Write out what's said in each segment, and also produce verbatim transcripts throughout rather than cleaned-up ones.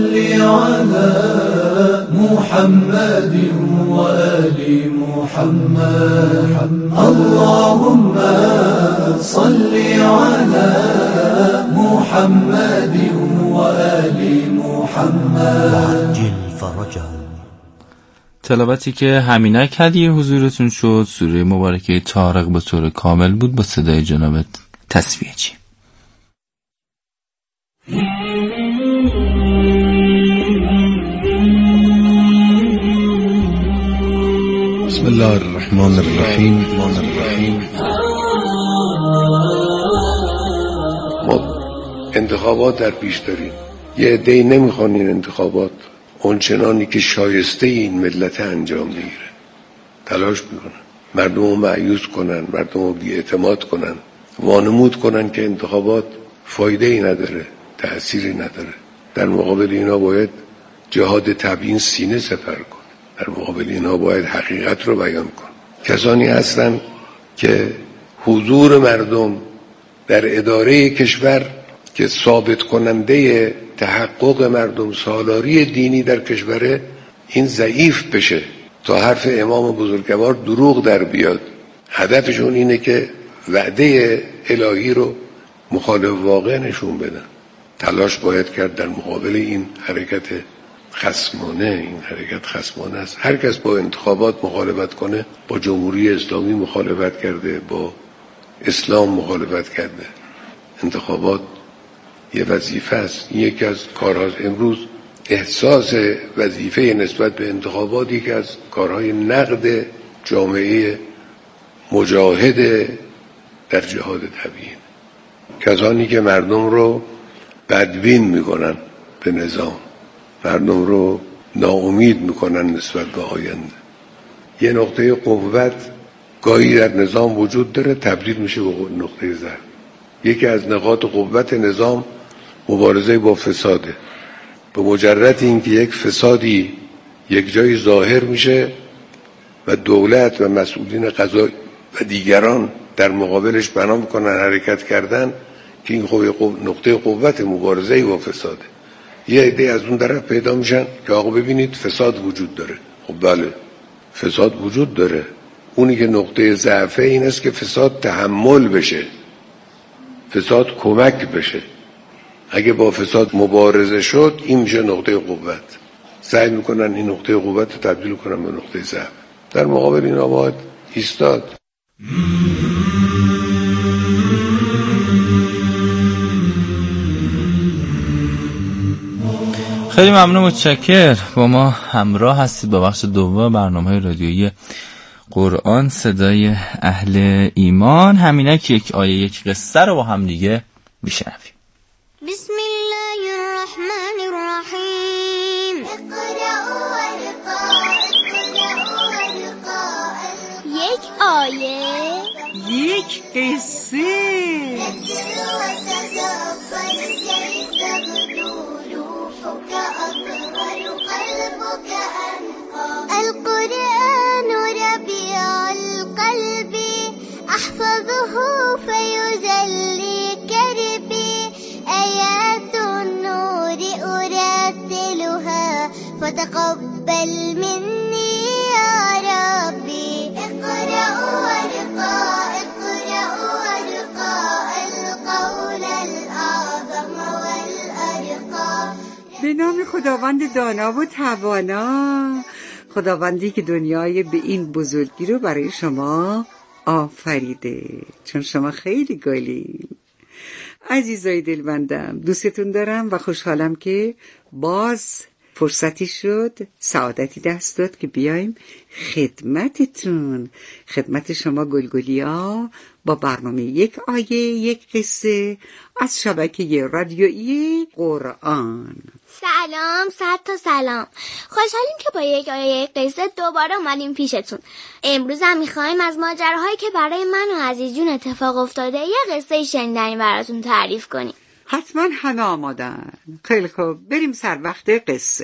صل على محمد وآل محمد اللهم صل على محمد وآل محمد وعجل فرجهم. تلاوتی که همینک هدیه حضورتون شد سوره مبارکه طارق به طور کامل بود با صدای جناب تصفیه‌چی. بسم الله الرحمن الرحیم. ما انتخابات در پیش داریم. یه عده‌ای نمیخوان این انتخابات اونچنانی که شایسته این ملت انجام بگیره. تلاش میکنن مردم رو مایوس کنن، مردم رو بی‌اعتماد کنن، وانمود کنن که انتخابات فایده ای نداره، تأثیری نداره. در مقابل اینا باید جهاد تبیین سینه سپر کن. در مقابل اینا باید حقیقت رو بیان کن. کسانی هستن که حضور مردم در اداره کشور که ثابت کننده تحقق مردم سالاری دینی در کشور این ضعیف بشه تا حرف امام بزرگوار دروغ در بیاد. هدفشون اینه که وعده الهی رو مخالف واقع نشون بدن. تلاش باید کرد در مقابل این حرکت خصمانه. این حرکت خصمانه است. هر کس با انتخابات مخالفت کنه با جمهوری اسلامی مخالفت کرده، با اسلام مخالفت کرده. انتخابات یه وظیفه است. این یکی از کارهاست. امروز احساس وظیفه نسبت به انتخابات یکی از کارهای نقد جامعه مجاهد در جهاد تبیین. کسانی که مردم رو بدبین میکنن به نظام، مردم رو ناامید میکنن نسبت به آینده. یه نقطه قوت گاهی در نظام وجود داره تبدیل میشه به نقطه ضعف. یکی از نقاط قوت نظام مبارزه با فساده. به مجرد اینکه یک فسادی یک جایی ظاهر میشه و دولت و مسئولین قضایی و دیگران در مقابلش بنا میکنن حرکت کردن که این نقطه قوت مبارزه با فساده. یه عده از اون طرف پیدا میشن که آقا ببینید فساد وجود داره. خب بله فساد وجود داره. اونی که نقطه ضعف این است که فساد تحمل بشه، فساد کمک بشه. اگه با فساد مبارزه شد این میشه نقطه قوت. سعی میکنن این نقطه قوت رو تبدیل کنن به نقطه ضعف. در مقابل این باید ایستاد. خیلی ممنون، متشکر. با ما همراه هستید با بخش دوم برنامه رادیویی قرآن صدای اهل ایمان. همینک یک آیه یک قصه رو با هم دیگه بشنویم. بسم الله الرحمن الرحیم. اقرأوا ورقاء اقرأوا ورقاء. یک آیه یک قصه. القرآن ربيع القلب أحفظه فيزلي كربي آيات النور أرتلها فتقبل مني يا ربي. اقرأوا ورقاء اقرأوا ورقاء القول الأعظم والأرقى. به نام خداوند دانا و توانا، خداوندی که دنیای به این بزرگی رو برای شما آفریده، چون شما خیلی گلی. عزیزای دلبندم، دوستتون دارم و خوشحالم که باز فرصتی شد، سعادتی دست داد که بیایم خدمتتون، خدمت شما گلگلیا با برنامه یک آیه یک قصه از شبکه رادیویی قرآن. سلام، صد تا سلام. خوشحالیم که با یک آیه یک قصه دوباره اومدیم پیشتون. امروز هم میخوایم از ماجراهایی که برای من و عزیز جون اتفاق افتاده یه قصه شنیدنی براتون تعریف کنیم. حتما همه آمادن. خیلی خوب، بریم سر وقت قصه.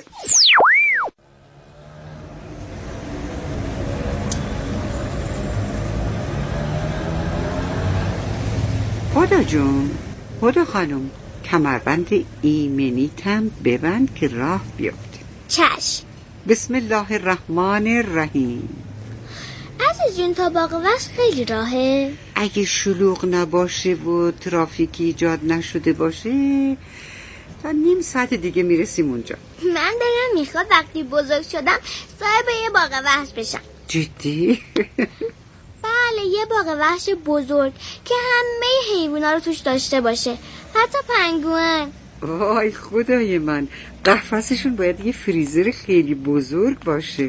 هدا جون، هدا خانم، کمربند ایمنیتم ببند که راه بیفتیم. چشم. بسم الله الرحمن الرحیم. عزیز جون تا باغ وحش خیلی راهه؟ اگه شلوغ نباشه و ترافیکی ایجاد نشده باشه تا نیم ساعت دیگه میرسیم اونجا. من دلم میخواد وقتی بزرگ شدم صاحب یه باغ وحش بشم. جدی؟ بله، یه باغ وحش بزرگ که همه حیوونا رو توش داشته باشه، حتی پنگوئن. وای خدای من، قفسشون باید یه فریزر خیلی بزرگ باشه.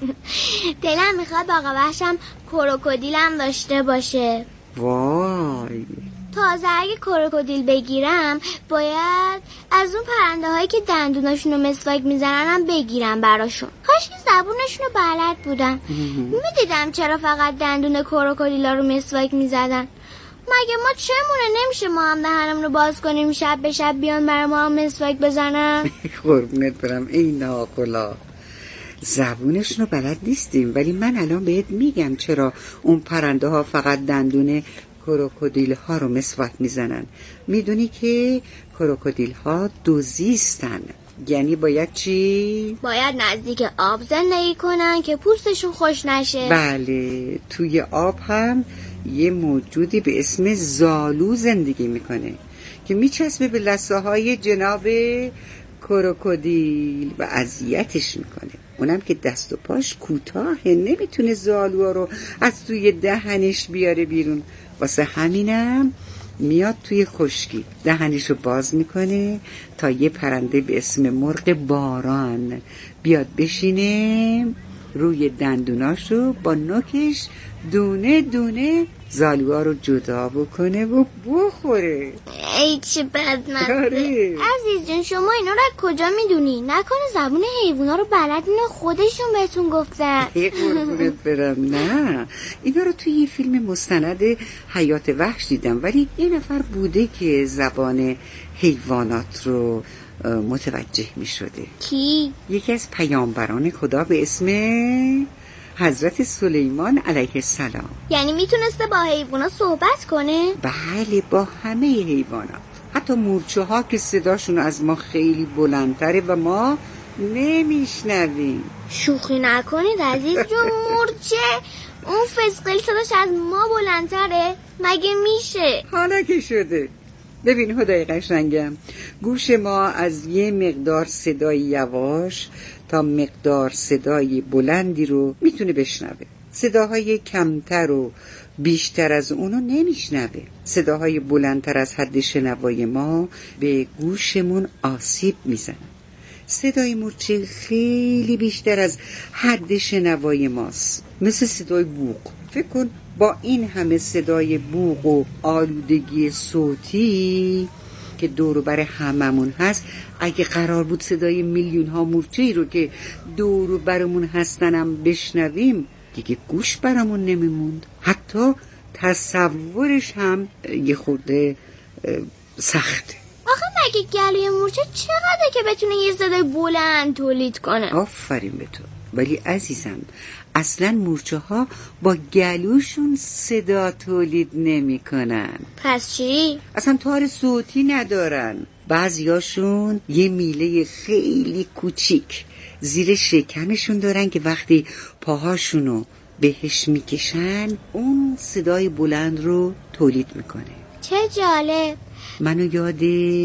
دلم میخواد باغ وحشم کروکودیلم داشته باشه. وای تازه اگه کروکودیل بگیرم باید از اون پرنده هایی که دندوناشون رو مسواک میزنن هم بگیرم براشون. کاش که زبونشون رو بلد بودم. میدیدم چرا فقط دندون کروکودیلا رو مسواک میزدن. مگه ما چمونه نمیشه ما هم دهنم رو باز کنیم شب به شب بیان برای ما هم مسواک بزنن؟ قربونت برم ای ناقلا، زبونشون رو بلد نیستیم، ولی من الان بهت میگم چرا اون پرنده ها فقط دندون کروکودیل ها رو مسواک میزنن. میدونی که کروکودیل ها دوزیستن، یعنی باید چی؟ باید نزدیک آب زندگی کنن که پوستشون خوش نشه. بله، توی آب هم یه موجودی به اسم زالو زندگی میکنه که میچسبه به لثه های جناب کروکودیل و اذیتش میکنه. اونم که دست و پاش کوتاهه، نمیتونه زالوها رو از توی دهنش بیاره بیرون. واسه همینم میاد توی خشکی دهنشو باز میکنه تا یه پرنده به اسم مرغ باران بیاد بشینه روی دندوناشو با نوکش دونه دونه زالوها رو جدا بکنه و بخوره. ای چه بدمزه. آره. عزیز جون شما اینا رو کجا میدونی؟ نکنه زبون حیوونا رو بلد اینا خودشون بهتون گفتن؟ ای قربونت برم، نه اینا رو توی یه فیلم مستند حیات وحش دیدم، ولی یه نفر بوده که زبان حیوانات رو متوجه می شده. کی؟ یکی از پیامبران خدا به اسم حضرت سلیمان علیه السلام. یعنی میتونسته با حیوونا صحبت کنه؟ بله، با همه حیوانات، حتی مورچه ها که صداشون از ما خیلی بلندتره و ما نمیشنویم. شوخی نکنید عزیز جون، مورچه اون فسقلی صداش از ما بلندتره؟ مگه میشه؟ حالا که شده. ببین خدای قشنگم، گوش ما از یه مقدار صدای یواش تا مقدار صدای بلندی رو میتونه بشنوه. صداهای کمتر و بیشتر از اونو نمیشنوه. صداهای بلندتر از حد شنوای ما به گوشمون آسیب میزنن. صدای مورچه خیلی بیشتر از حد شنوای ماست، مثل صدای بوق. فکر کن با این همه صدای بوق و آلودگی صوتی که دور بر هممون هست، اگه قرار بود صدای میلیون ها مورچه‌ای رو که دور برمون هستنم بشنویم، دیگه گوش برامون نمیموند. حتی تصورش هم یه خورده سخته. آخه مگه گلوی مورچه چقدره که بتونه یه صدای بلند تولید کنه؟ آفرین به تو. ولی عزیزم، اصلا مورچه ها با گلوشون صدا تولید نمی کنن. پس چی؟ اصلا تار صوتی ندارن. بعضیاشون یه میله خیلی کوچیک زیر شکمشون دارن که وقتی پاهاشونو بهش میکشن اون صدای بلند رو تولید میکنه. چه جالب. منو یاد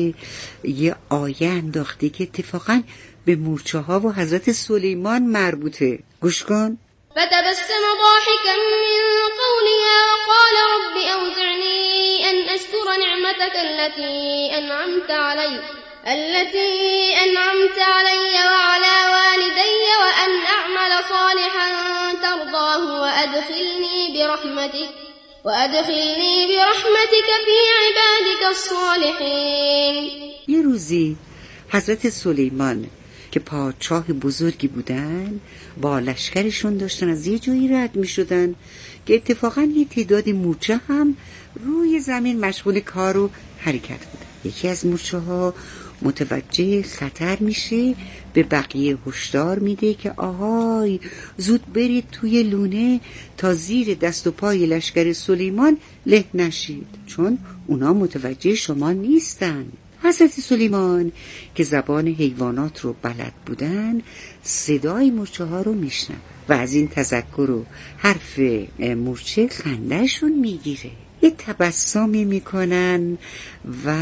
یه آیه انداخته که اتفاقا به مورچه ها و حضرت سلیمان مربوطه. گوش کن. فتبسم ضاحكا من قولها قال رب أوزعني أن أشكر نعمتك التي أنعمت علي التي أنعمت علي وعلى والدي وأن أعمل صالحا ترضاه وأدخلني برحمتك وأدخلني برحمتك في عبادك الصالحين. یه روزی حضرت سلیمان که پادشاه بزرگی بودن با لشکرشون داشتن از یه جایی رد می شدن که اتفاقا یه تعداد مورچه هم روی زمین مشغول کار و حرکت بودن. یکی از مورچه ها متوجه خطر میشه، به بقیه هشدار میده که آهای زود برید توی لونه تا زیر دست و پای لشکر سلیمان له نشید، چون اونا متوجه شما نیستن. حضرت سلیمان که زبان حیوانات رو بلد بودن صدای مورچه ها رو میشنن و از این تذکر و حرف مورچه خندهشون میگیره، یه تبسمی میکنن و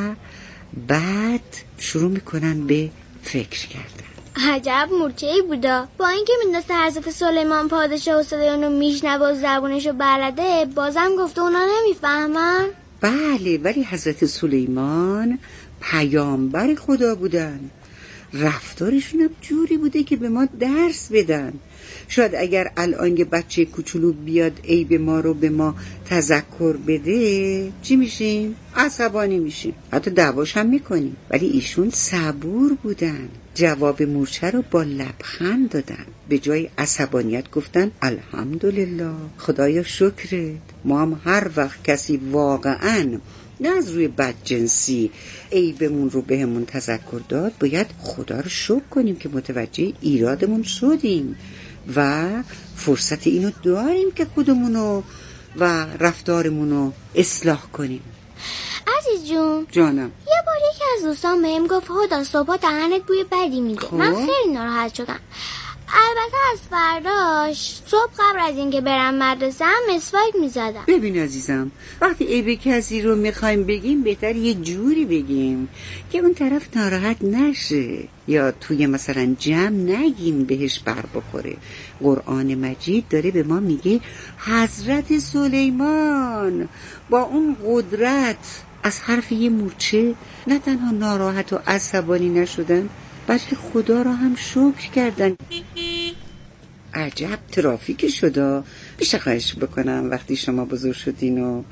بعد شروع میکنن به فکر کردن. عجب مورچه‌ای بودا، با اینکه میدونسته حضرت سلیمان پادشاه و صدای اونو میشنوه و زبونشو بلده، بازم گفته اونا نمیفهمن. بله، ولی حضرت سلیمان پیامبر خدا بودن، رفتارشون هم جوری بوده که به ما درس بدن. شاید اگر الان یه بچه کوچولو بیاد عیب ما رو به ما تذکر بده، چی میشیم؟ عصبانی میشیم، حتی دعواش هم میکنیم. ولی ایشون صبور بودن، جواب مورچه رو با لبخند دادن، به جای عصبانیت گفتن الحمدلله، خدایا شکرت. ما هم هر وقت کسی واقعاً نه از روی بدجنسی عیبمون رو بهمون تذکر داد، باید خدا رو شکر کنیم که متوجه ایرادمون شدیم و فرصت اینو داریم که خودمونو و رفتارمونو اصلاح کنیم. عزیز جون جانم، یه بار یکی از دوستان بهم گفت هدا صبح دهنت بوی بدی میده. خب؟ من خیلی ناراحت شدم. البته از فرداش صبح قبل از اینکه برم مدرسه هم مسواک میزدم. ببین عزیزم، وقتی عیب کسی رو میخوایم بگیم بهتر یه جوری بگیم که اون طرف ناراحت نشه، یا توی مثلا جمع نگیم بهش بر بخوره. قرآن مجید داره به ما میگه حضرت سلیمان با اون قدرت از حرف یه مورچه نه تنها ناراحت و عصبانی نشدن، بلکه خدا را هم شکر کردن. عجب ترافیک شده. بیشه خواهش بکنم وقتی شما بزرگ شدین و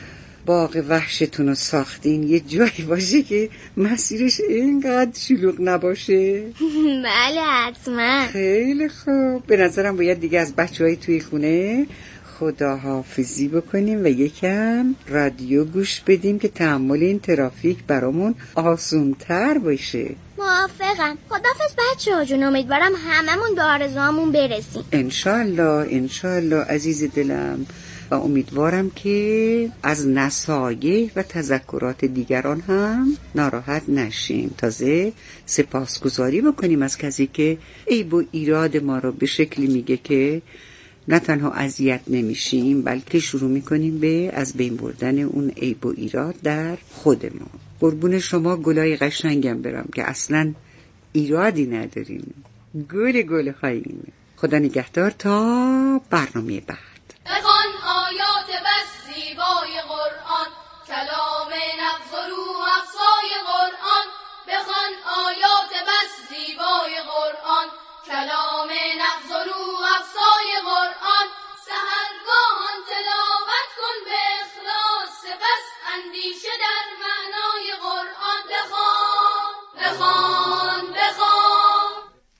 باغ وحشتون رو ساختین یه جایی باشه که مسیرش اینقدر شلوغ نباشه. بله حتما. خیلی خوب، به نظرم باید دیگه از بچه های توی خونه خداحافظی بکنیم و یکم رادیو گوش بدیم که تحمل این ترافیک برامون آسونتر باشه. موافقم. خداحافظ بچه ها جون، امیدوارم هممون به آرزوامون برسیم. انشالله انشالله عزیز دلم، و امیدوارم که از نصایح و تذکرات دیگران هم ناراحت نشیم. تازه سپاسگزاری بکنیم از کسی که عیب و ایراد ما رو به شکلی میگه که نه تنها اذیت نمیشیم، بلکه شروع میکنیم به از بین بردن اون عیب و ایراد در خودمون. قربون شما گلای قشنگم برم که اصلا ایرادی نداریم، گل گل هاییم. خدا نگهدار تا برنامه بعد. بخوان آیات بس زیبای قرآن، کلام نغز و روح افزای قرآن. بخوان آیات بس زیبای قرآن، کلام نغز و روح افزای قرآن. سحرگاهان تلاوت کن به اخلاص، سپس اندیشه در معنای قرآن. بخوان بخوان بخوان.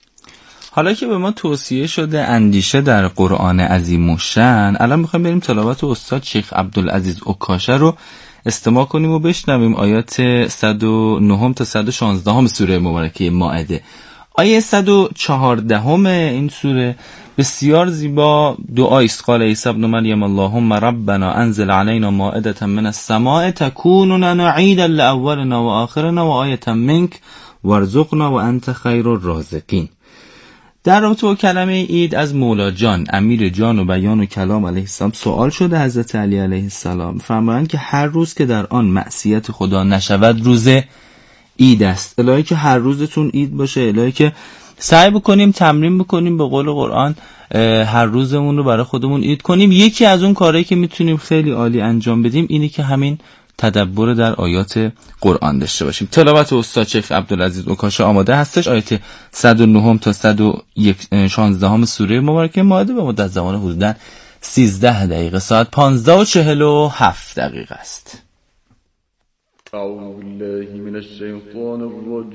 حالا که به ما توصیه شده اندیشه در قرآن عظیم و شأن، الان میخوایم بریم تلاوت استاد شیخ عبدالعزیز عکاشه رو استماع کنیم و بشنویم آیات صد و نه تا صد و شانزده سوره مبارکه مائده. آیه صد و چهارده این سوره بسیار زیبا دعای است. قال عیسی ابن مریم اللهم ربنا انزل علينا مائدة من السماء تكون لنا عيدا لأولنا وآخرنا وآية منك وارزقنا وانت خير الرازقين. در رابطه با کلمه عید از مولا جان امیر جان و بیان و کلام علیه السلام سوال شده حضرت علی علیه السلام. فرمایند که هر روز که در آن معصیت خدا نشود روز عید است. الهی که هر روزتون عید باشه، الهی که سعی بکنیم تمرین بکنیم به قول قرآن هر روزمون رو برای خودمون عید کنیم. یکی از اون کارهایی که میتونیم خیلی عالی انجام بدیم اینه که همین تدبر در آیات قرآن داشته باشیم. تلاوت استاد شیخ عبدالعزیز عکاشه آماده هستش. آیات صد و نه تا صد و شانزده سوره مبارکه مائده به مدت زمان حدوداً سیزده دقیقه، ساعت پانزده و چهل و هفت دقیقه است. اعوذ بالله من الشیطان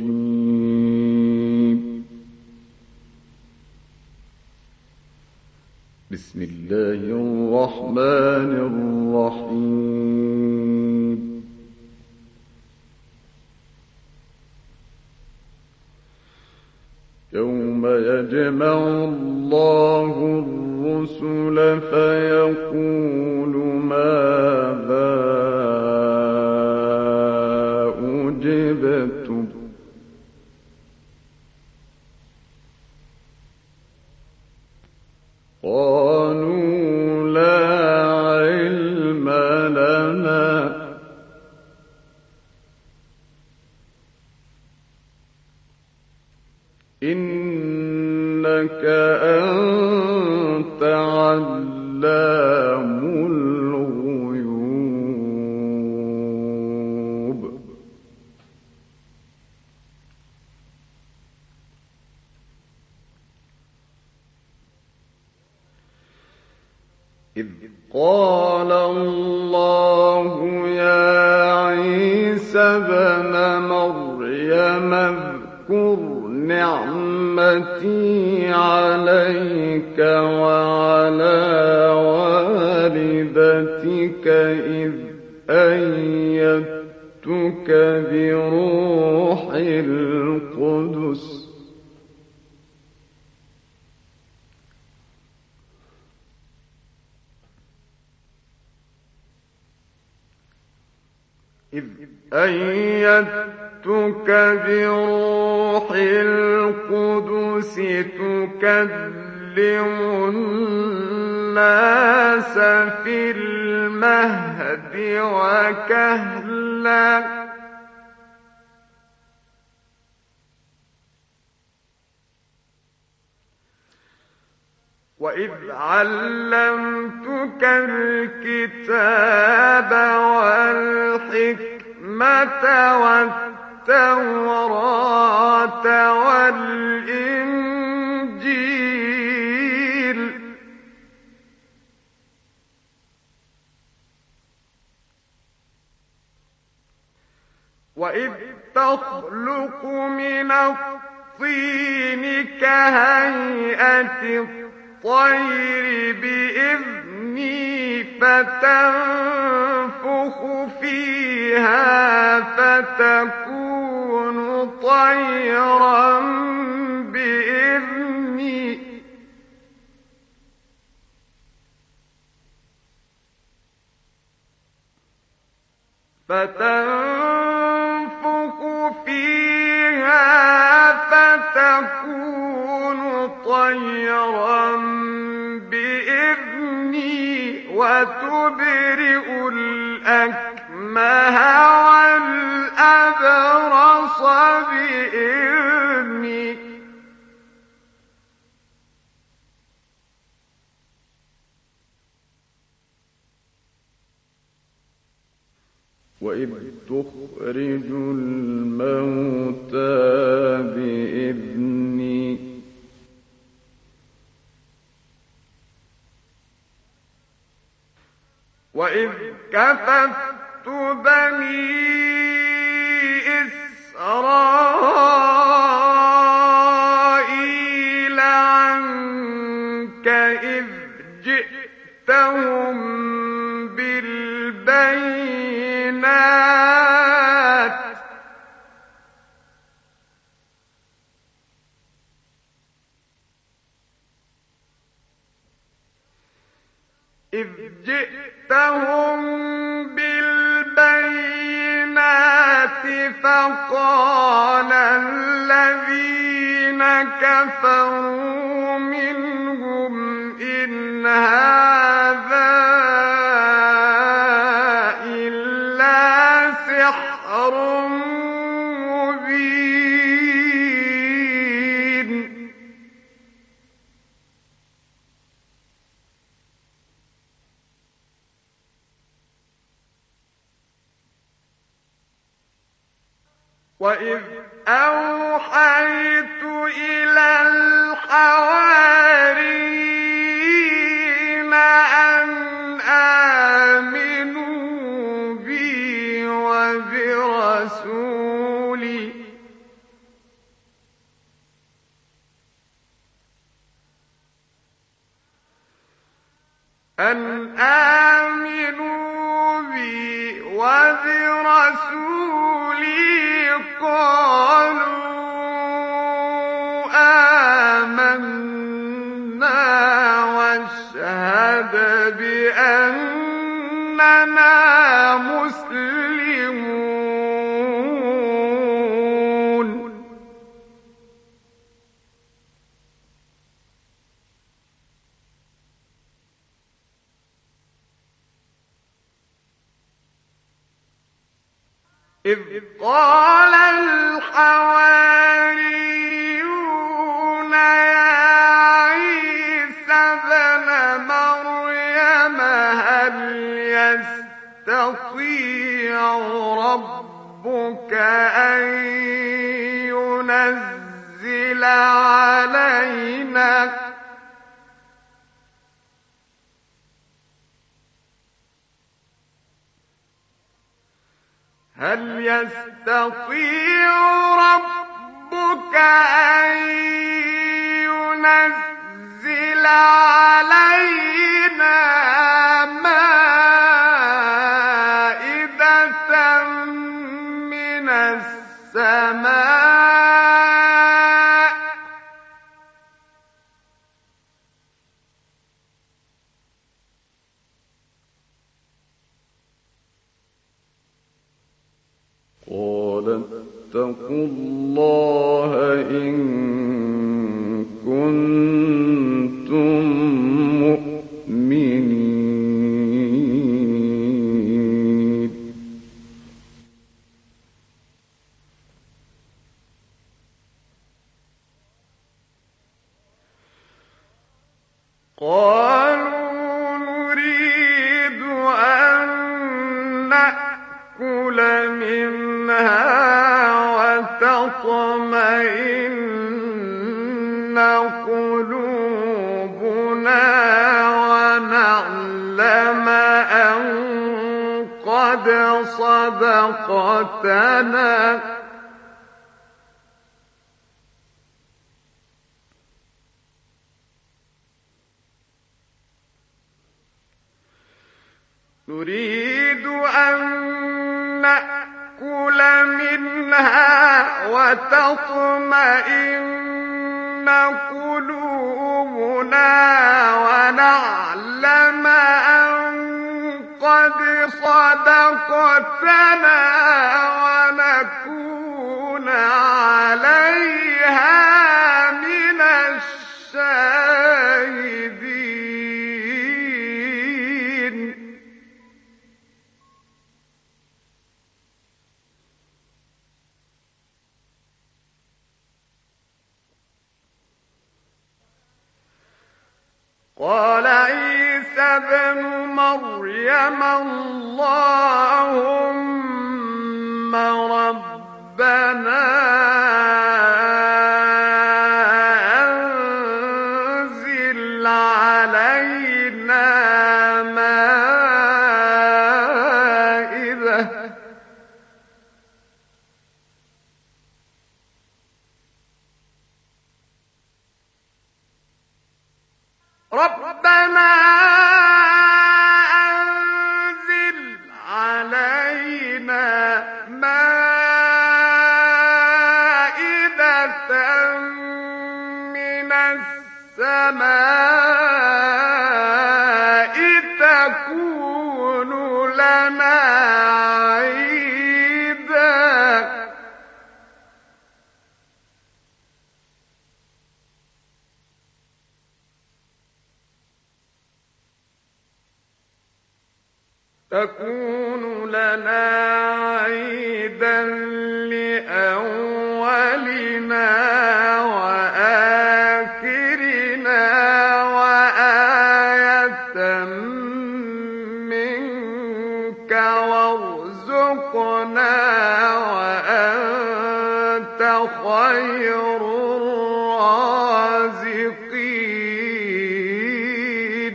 الرجیم. بسم الله الرحمن الرحیم. يوم يجمع الله الرسل فيقول ماذا أجبتم قالوا لا علم لنا إنك أنت علام الغيوب. إذ قال الله يا عيسى ابن مريم اذكر نعمتي عليك وعلى والدتك إذ أيدتك بروح القدس إذ أيدتك بروح القدس تكلم الناس في المهد وكهلا وإذ علمتك الكتاب والحكمة والتوراة والإنجيل وإذ تخلق من الطين كهيئة الطير بإذني فتنفخ فيها فتكون طيرا بإذني فتنفخ فيها فتكون طيرا بإذني وتبرئ الأكمه والأبرص بإذني وإذ تخرج الموتى بإذني وإذ كففت بني إسرائيل عنك إذ جئتهم بالبينات إذ جئتهم بالبينات فقال الذين كفروا منهم إن هذا إلا سحر مبين. وإذ أوحيت إلى الحواريين أن آمنوا بي وبرسولي أن آمنوا بي وبرسولي قالوا آمنا واشهد بأننا مسلمون. إذ قال الحواريون يا عيسى ابن مريم هل يستطيع ربك أن ينزل علينا هل يستطيع ربك أن ينزل علينا مائدة من السماء قال اتقوا الله إن كنتم مؤمنين قالوا نريد أن نأكل منها وتطمئن قلوبنا ونعلم أن قد صدقتنا نريد أن نأكل منها وتطمئن قلوبنا ونعلم أن قد صدقتنا ونكون عليها من الشاهدين قال عيسى ابن مريم اللهم ربنا أنزل علينا مائدة ربنا أنزل علينا مائدة من السماء تكون لنا عيدا تكون لنا عيدا لأولنا وآخرنا وآية منك وارزقنا وأنت خير الرازقين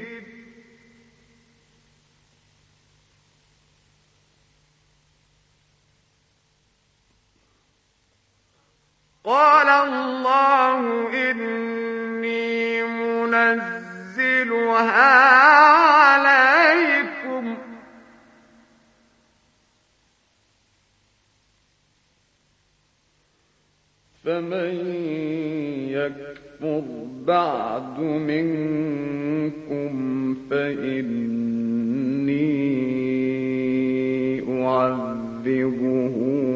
قال الله إني منزلها عليكم فمن يكفر بعد منكم فإني أعذبه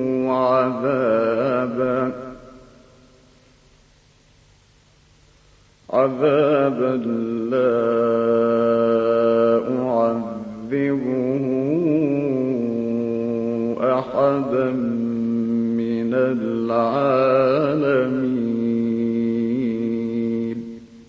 عذابا عذابا لا أعذبه أحدا من العالمين.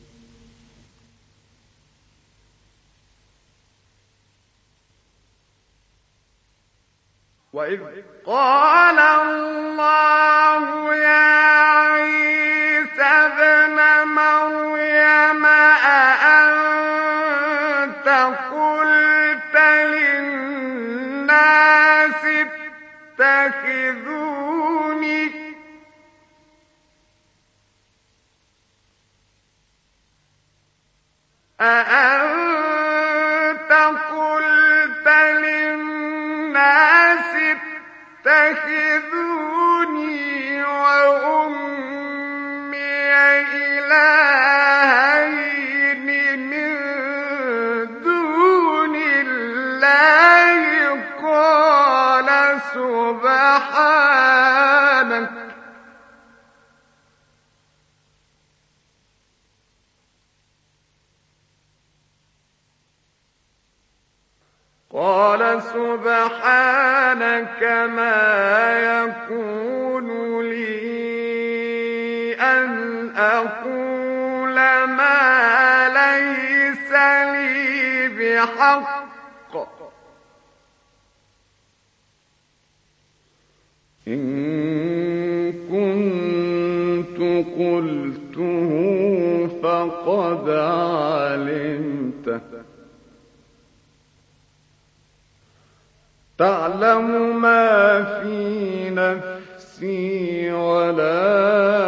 وإذ قال الله يا عيسى ابن مريم أأنت قلت للناس اتخذوني أأنت قلت للناس اتخذوني وأمي إلهين من دون الله قال سبحانك قال سبحانك ما يكون لي أن أقول ما ليس لي بحق إن كنت قلته فقد علمته تعلم ما في نفسي ولا